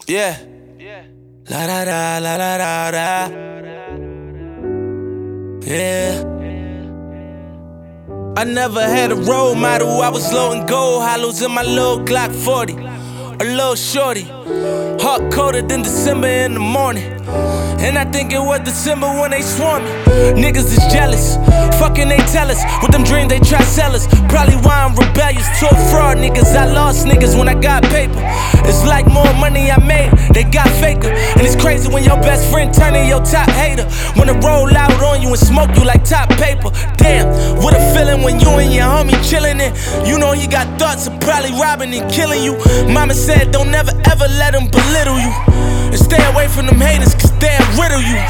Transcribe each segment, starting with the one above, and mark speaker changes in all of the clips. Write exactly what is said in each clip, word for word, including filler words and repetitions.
Speaker 1: Yeah. La da da la da da da. Yeah. I never had a role model. I was low and gold hollows in my little Glock forty. A little shorty, heart colder than December in the morning. And I think it was December when they swarmed me. Niggas is jealous, fucking they tell us. With them dreams they try sell us. Probably why I'm rebellious to a fraud niggas. I lost niggas when I got paper. It's like more money I made, they got faker. And it's crazy when your best friend turning your top hater. Wanna roll out on you and smoke you like top paper. Damn, what a feeling when you and your homie chillin' it. You know you got thoughts of probably robbing and killing you. Mama said don't never ever let them belittle you. And stay away from them haters cause they'll riddle you.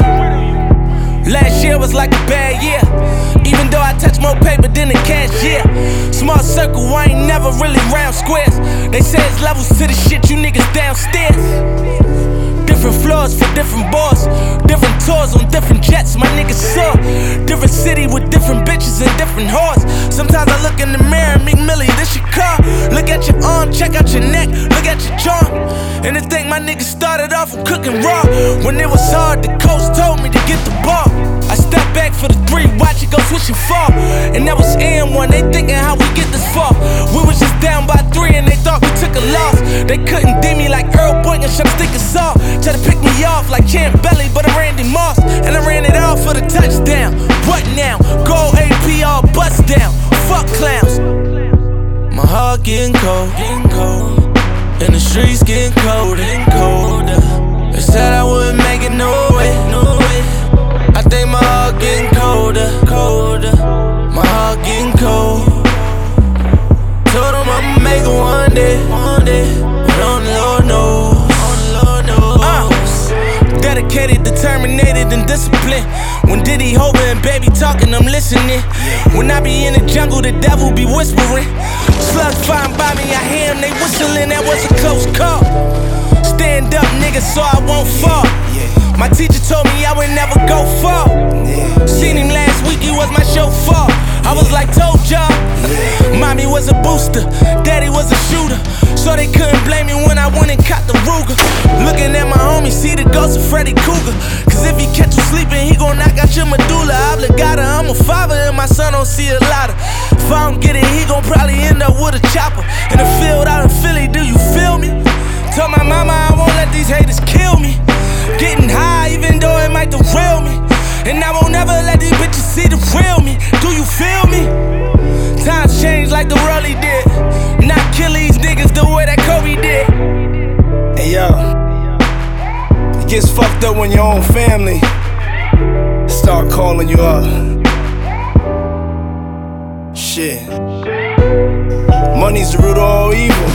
Speaker 1: Last year was like a bad year, even though I touched more paper than the cashier. Small circle, I ain't never really round squares. They say it's levels to the shit, you niggas downstairs. Different floors for different boys, different tours on different jets, my niggas saw. Different city with different bitches and different whores. Sometimes I look in the mirror and meet Millie, this your car. Look at your arm, check out your neck, look at your jaw. And to think my niggas started off from cooking raw. When it was hard, the coach told me to get the ball. I stepped back for the three, watch it go switch and fall. And that was M one, they thinking how we get this far. We was just down by three and they thought we took a loss. They couldn't D me like Earl Boynton, shut stick us off. Try to pick me off like Champ Belly, but I'm Randy Moss. And I ran it off for the touchdown. What now? Gold A P all bust down. Fuck clowns. My heart getting cold, getting cold. And the streets getting cold and colder. They said I wouldn't make it, no way, no way. I think my heart getting colder, colder. My heart getting cold. Told them I'ma make it one day, one day. But on the Lord knows, on the Lord knows. Uh, dedicated, determined, and disciplined. When Diddy, Hova, and Baby talking, I'm listening. When I be in the jungle, the devil be whispering. Slugs flying by me, I hear them, they whistling. That was a close call. Stand up, nigga, so I won't fall. My teacher told me I would never go far. Seen him last week, he was my chauffeur. I was like, told y'all. Mommy was a booster, daddy was a shooter. So they couldn't blame me when I went and caught the Ruger. Looking at my homie, see the ghost of Freddy Krueger. Cause if he catch you sleeping, he gon' knock out your medulla oblongata. I'm a father and my son don't see a lot of. If I don't get it, he gon' probably end up with a chopper. In the field out in Philly, do you feel me? Told my mama I won't let these haters kill me. Getting high even though it might derail me. And I won't ever let these bitches see the real me. Do you feel me? Times change like the Rolly did. Not kill these niggas the way that Kobe did.
Speaker 2: Hey yo, it gets fucked up when your own family start calling you up. Shit. Money's the root of all evil.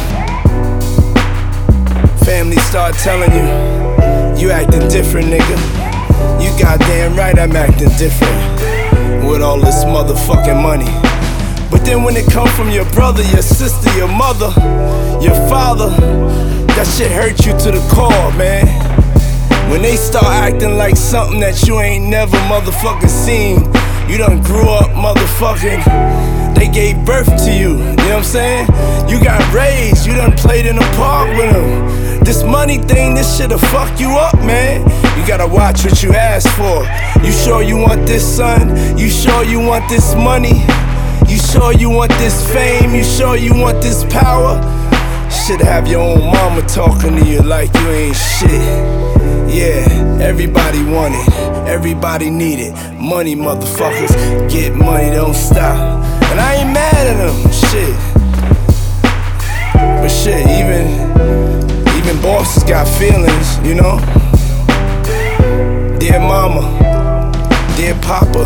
Speaker 2: Family start telling you, you acting different, nigga. You goddamn right I'm acting different with all this motherfucking money. But then when it come from your brother, your sister, your mother, your father, that shit hurt you to the core, man. When they start acting like something that you ain't never motherfucking seen. You done grew up motherfucking, they gave birth to you, you know what I'm saying? You got raised, you done played in the park with them. This money thing, this shit'll fuck you up, man. You gotta watch what you ask for. You sure you want this, son? You sure you want this money? You sure you want this fame? You sure you want this power? Should have your own mama talking to you like you ain't shit. Yeah, everybody want it, everybody need it. Money, motherfuckers, get money, don't stop. And I ain't mad at them, shit. But shit, even Even bosses got feelings, you know? Dear mama, dear papa,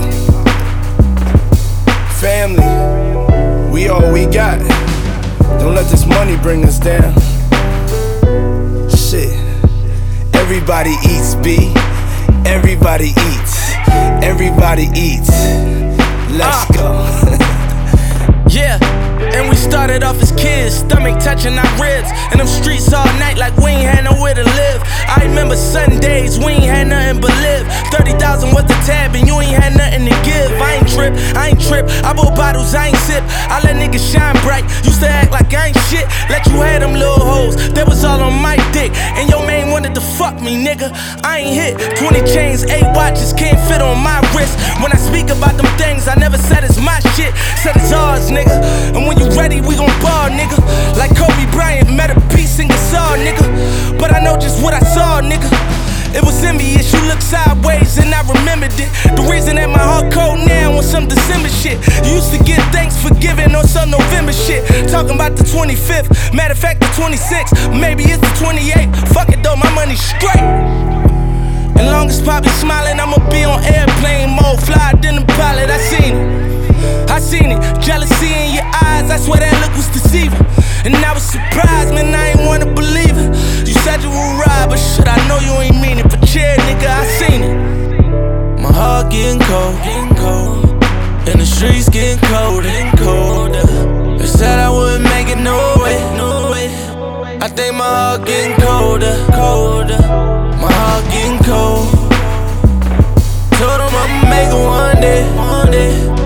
Speaker 2: family, we all we got. Don't let this money bring us down. Shit. Everybody eats, B. Everybody eats. Everybody eats. Let's uh. go.
Speaker 1: Yeah. And we started off as kids, stomach touching our ribs. In them streets all night like we ain't had nowhere to live. I remember Sundays, we ain't had nothing but live. thirty thousand was the tab and you ain't had nothing to give. I ain't trip, I ain't trip, I bought bottles, I ain't sip. I let niggas shine bright, used to act like I ain't shit. Let you have them little hoes hoes, they was all on my dick. And your man wanted to fuck me, nigga. I ain't hit. twenty chains, eight watches, can't fit on my wrist. When I speak about them things, I never said it's my shit. Said it's ours, nigga. And when you ready, we gon' ball, nigga. Like Kobe Bryant, met a piece and saw, nigga. But I know just what I saw, nigga. It was envious, you look sideways and I remembered it. The reason that my heart cold now on some December shit. You used to get thanks for giving on some November shit. Talking about the twenty-fifth, matter of fact the twenty-sixth. Maybe it's the twenty-eighth, fuck it though, my money's straight. And long as Poppy smiling, I'ma be on airplane mode. Fly than the pilot, I seen it. I seen it, jealousy in your eyes, I swear that look was deceiving. And I was surprised, man, I ain't wanna believe it. You said you would ride, but shit, I know you ain't mean it. But yeah, nigga, I seen it. My heart getting cold, getting cold. And the streets getting colder, getting colder. They said I wouldn't make it, no way, no way. I think my heart getting colder, colder. My heart getting cold. Told them I'ma make it one day, one day.